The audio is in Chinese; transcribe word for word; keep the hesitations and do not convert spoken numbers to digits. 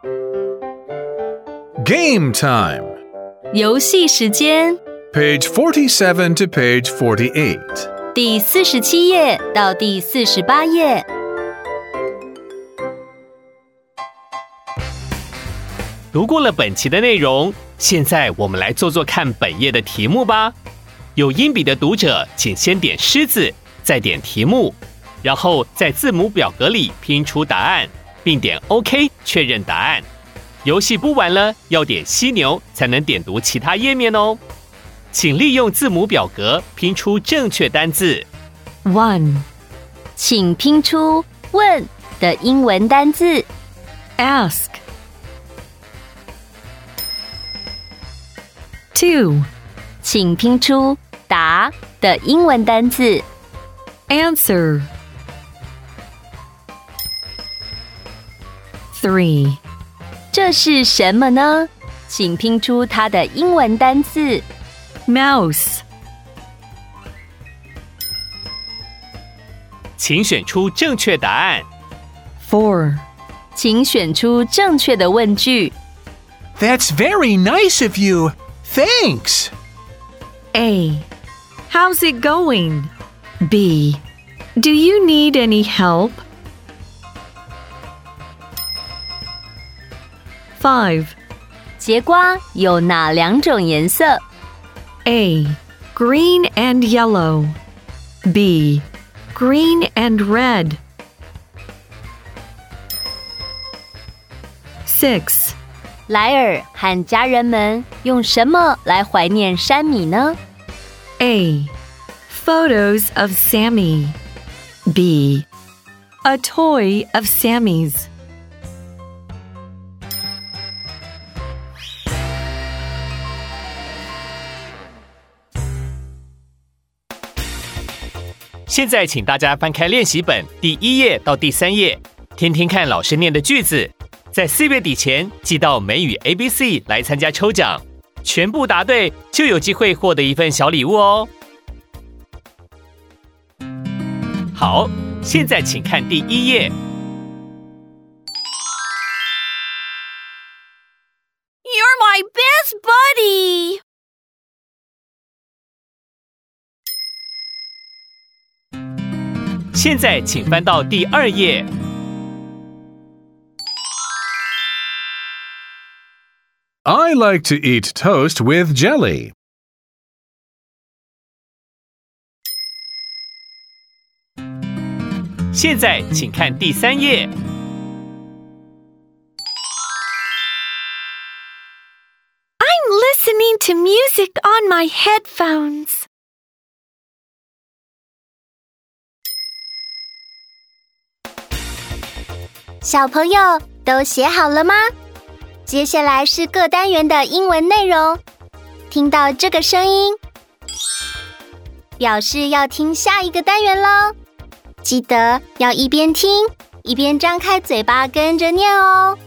Game time. 游戏时间 Page forty-seven to page forty-eight. 第四十七页到第四十八页。 读过了本期的内容，现在我们来做做看本页的题目吧。有音笔的读者，请先点狮子，再点题目，然后在字母表格里拼出答案，并点 OK 确认答案。游戏不玩了，要点犀牛才能点读其他页面哦。请利用字母表格拼出正确单字。 one， 请拼出问的英文单字。ask。two， 请拼出答的英文单字。answer。three， 这是什么呢？请拼出它的英文单字。mouse。 请选出正确答案。 four， 请选出正确的问句。 That's very nice of you. Thanks. A. How's it going? B. Do you need any help? five. 节瓜有哪两种颜色？ A. Green and yellow. B. Green and red. six. 莱尔和家人们用什么来怀念山米呢？ A. Photos of Sammy. B. A toy of Sammy's. 现在请大家翻开练习本第一页到第三页，听听看老师念的句子。在四月底前寄到美语 A B C 来参加抽奖，全部答对就有机会获得一份小礼物哦。好，现在请看第一页。 You're my best buddy. 现在请翻到第二页。 I like to eat toast with jelly. 现在请看第三页。 I'm listening to music on my headphones. 小朋友都写好了吗？接下来是各单元的英文内容。听到这个声音，表示要听下一个单元咯。记得要一边听，一边张开嘴巴跟着念哦。